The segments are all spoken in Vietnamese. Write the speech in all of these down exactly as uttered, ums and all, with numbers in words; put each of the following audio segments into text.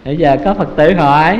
Bây giờ có Phật tử hỏi,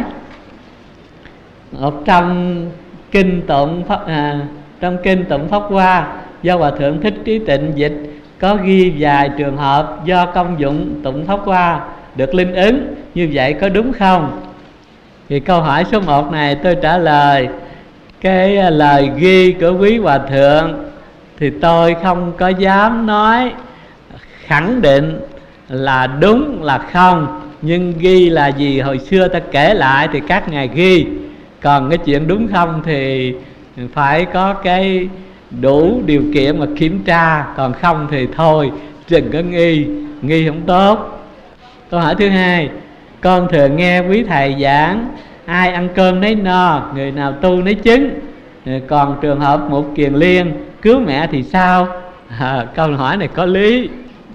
một trong kinh tụng pháp à, trong kinh tụng Pháp Hoa do Hòa Thượng Thích Trí Tịnh dịch có ghi vài trường hợp do công dụng tụng Pháp Hoa được linh ứng, như vậy có đúng không? Thì câu hỏi số một này tôi trả lời, cái lời ghi của quý Hòa Thượng thì tôi không có dám nói khẳng định là đúng là không, nhưng ghi là gì hồi xưa ta kể lại thì các ngài ghi. Còn cái chuyện đúng không thì phải có cái đủ điều kiện mà kiểm tra, còn không thì thôi, đừng có nghi, nghi không tốt. Câu hỏi thứ hai, con thường nghe quý thầy giảng ai ăn cơm nấy no, người nào tu nấy chứng. Còn trường hợp một kiền liên cứu mẹ thì sao? À, câu hỏi này có lý.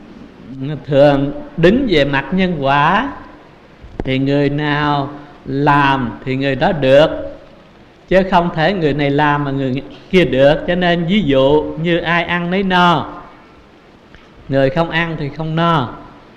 Thường đứng về mặt nhân quả thì người nào làm thì người đó được, chứ không thể người này làm mà người kia được. Cho nên ví dụ như ai ăn nấy no, người không ăn thì không no.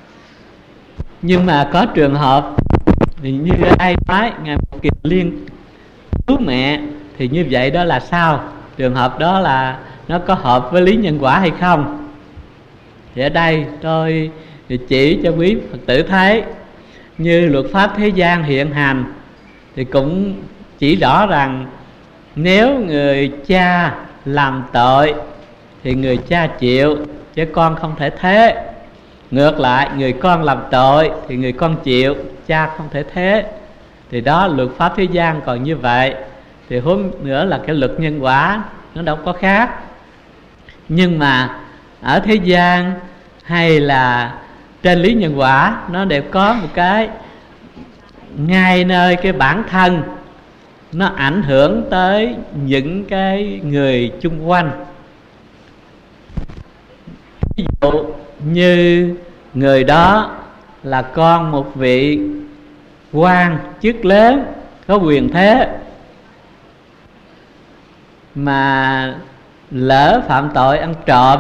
Nhưng mà có trường hợp thì như ai nói ngài một kiền liên cứu mẹ thì như vậy đó là sao? Trường hợp đó là nó có hợp với lý nhân quả hay không? Thì ở đây tôi chỉ cho quý Phật tử thấy, như luật pháp thế gian hiện hành thì cũng chỉ rõ rằng nếu người cha làm tội thì người cha chịu, chứ con không thể thế. Ngược lại, người con làm tội thì người con chịu, cha không thể thế. Thì đó, luật pháp thế gian còn như vậy. Thì huống nữa là cái luật nhân quả nó đâu có khác. Nhưng mà ở thế gian hay là trên lý nhân quả, nó đều có một cái ngay nơi cái bản thân, nó ảnh hưởng tới những cái người chung quanh. Ví dụ như người đó là con một vị quan chức lớn có quyền thế, mà lỡ phạm tội ăn trộm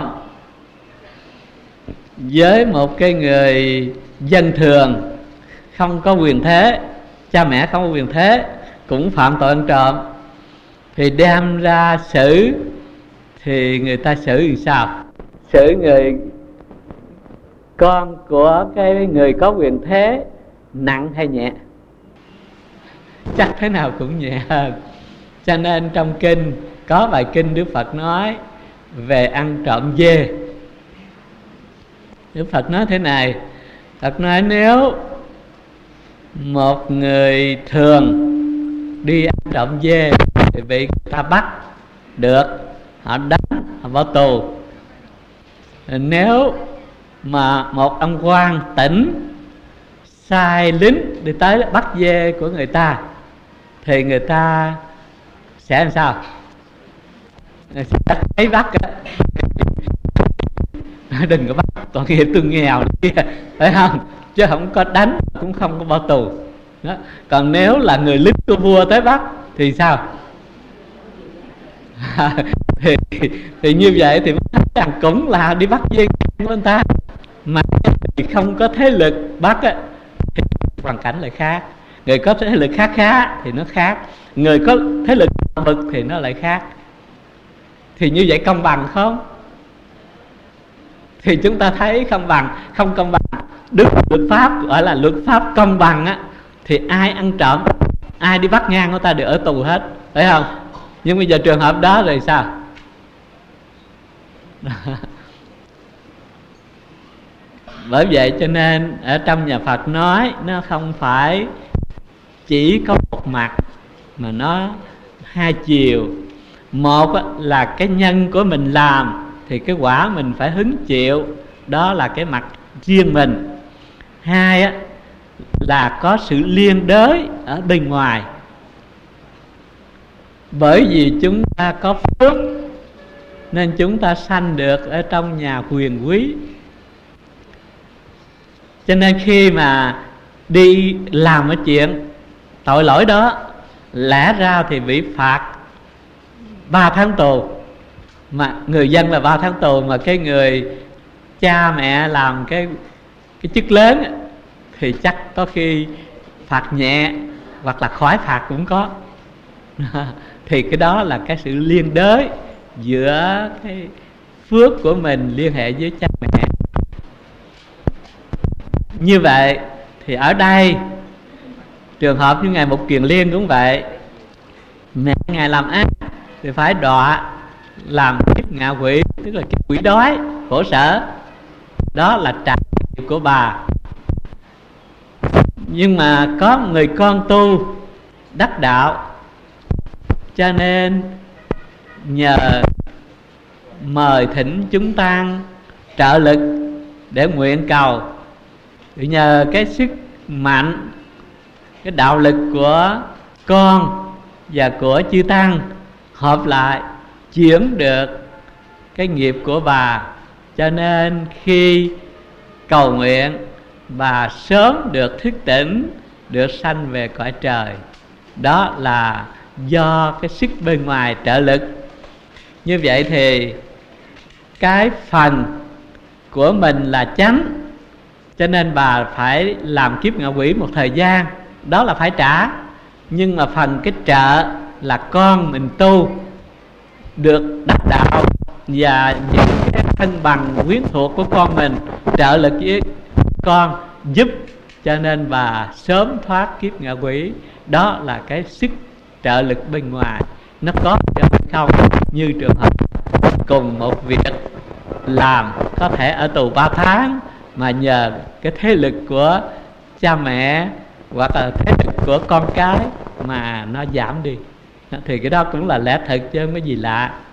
với một cái người dân thường không có quyền thế, cha mẹ không có quyền thế, cũng phạm tội ăn trộm, thì đem ra xử thì người ta xử làm sao? Xử người con của cái người có quyền thế nặng hay nhẹ? Chắc thế nào cũng nhẹ hơn. Cho nên trong kinh có bài kinh Đức Phật nói về ăn trộm dê. Đức Phật nói thế này, Phật nói nếu một người thường đi ăn trộm dê thì bị người ta bắt được, họ đánh, họ bỏ tù. Nếu mà một ông quan tỉnh sai lính đi tới bắt dê của người ta thì người ta sẽ làm sao? Sẽ thấy bắt á, đừng có bắt, tội nghiệp tôi nghèo đi, phải không? Chứ không có đánh, cũng không có bỏ tù đó. Còn nếu là người lính của vua tới bắt thì sao? thì, thì như vậy thì rằng cũng là đi bắt dê của người ta, mà thì không có thế lực bắt á, thì hoàn cảnh lại khác. Người có thế lực khá khá thì nó khác, người có thế lực bực thì nó lại khác. Thì như vậy công bằng không? Thì chúng ta thấy không bằng, không công bằng. Đức luật pháp gọi là luật pháp công bằng á, thì ai ăn trộm, ai đi bắt ngang của ta đều ở tù hết, phải không? Nhưng bây giờ trường hợp đó rồi sao? Bởi vậy cho nên ở trong nhà Phật nói nó không phải chỉ có một mặt, mà nó hai chiều. Một là cái nhân của mình làm thì cái quả mình phải hứng chịu, đó là cái mặt riêng mình. Hai là có sự liên đới ở bên ngoài. Bởi vì chúng ta có phước nên chúng ta sanh được ở trong nhà quyền quý. Cho nên khi mà đi làm cái chuyện tội lỗi đó, lẽ ra thì bị phạt ba tháng tù, mà người dân là ba tháng tù, mà cái người cha mẹ làm cái cái chức lớn thì chắc có khi phạt nhẹ hoặc là khỏi phạt cũng có. Thì cái đó là cái sự liên đới giữa cái phước của mình liên hệ với cha mẹ. Như vậy thì ở đây trường hợp như ngài Mục Kiền Liên cũng vậy. Mẹ ngài làm ác thì phải đọa làm kiếp ngạ quỷ, tức là kiếp quỷ đói khổ sở. Đó là trả nghiệp của bà. Nhưng mà có người con tu đắc đạo, cho nên nhờ mời thỉnh chúng tăng trợ lực để nguyện cầu, thì nhờ cái sức mạnh, cái đạo lực của con và của chư tăng hợp lại chuyển được cái nghiệp của bà. Cho nên khi cầu nguyện, bà sớm được thức tỉnh, được sanh về cõi trời. Đó là do cái sức bên ngoài trợ lực. Như vậy thì cái phần của mình là chánh, cho nên bà phải làm kiếp ngạ quỷ một thời gian, đó là phải trả. Nhưng mà phần cái trợ là con mình tu được đắc đạo, và những cái thân bằng quyến thuộc của con mình trợ lực với con giúp, cho nên bà sớm thoát kiếp ngạ quỷ. Đó là cái sức trợ lực bên ngoài nó có hay không. Như trường hợp cùng một việc làm có thể ở tù ba tháng, mà nhờ cái thế lực của cha mẹ hoặc là thế lực của con cái mà nó giảm đi, thì cái đó cũng là lẽ thật chứ không có gì lạ.